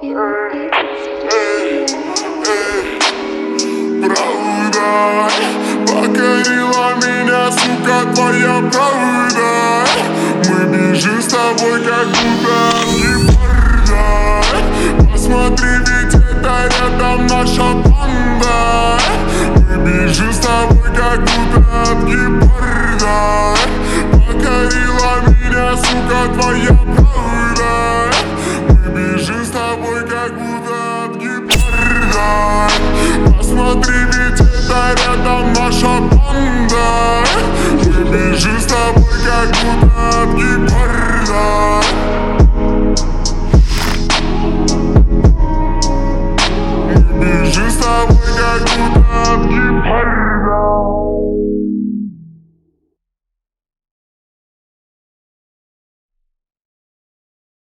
Правда покорила меня, сука, твоя правда. Мы бежим с тобой, как будто гепарда. Посмотри, ведь это рядом наша банда. Мы бежим с тобой, как будто от гепарда. Покорила меня, сука, твоя